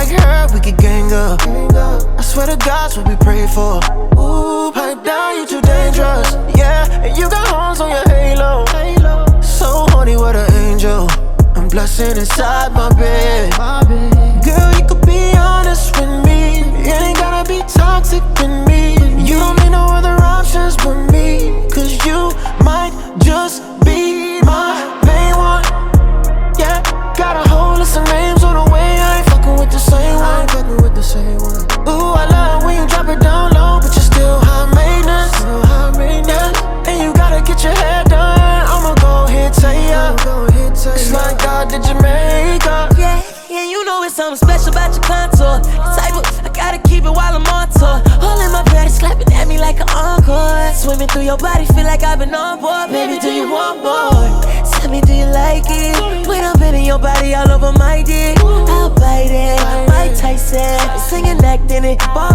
like her, we could gang up. I swear to God's what we pray for. Ooh, pipe down, you too dangerous. Yeah, and you got horns on your halo. So horny, what an angel. I'm blushing inside my bed. Girl, you could be honest with me. It ain't gotta be toxic with me. You don't need no other options but me. Cause you might just be my main one. Yeah, got a whole list of names on the way. I ain't fucking with the same one. Ooh, I love when you drop it down low, but you're still high maintenance. Yeah, and you gotta get your hair done. I'ma go ahead, tell ya. It's like God did Jamaica. Yeah, you know it's something special about your contour. The type of, I gotta keep it while I'm on tour. Holding my body, slapping at me like an encore. Swimming through your body, feel like I've been on board. Baby, do you want more? Tell me, do you like it? When I'm bending your body all over my dick, I'll bite it. Mike Tyson, singing, acting it.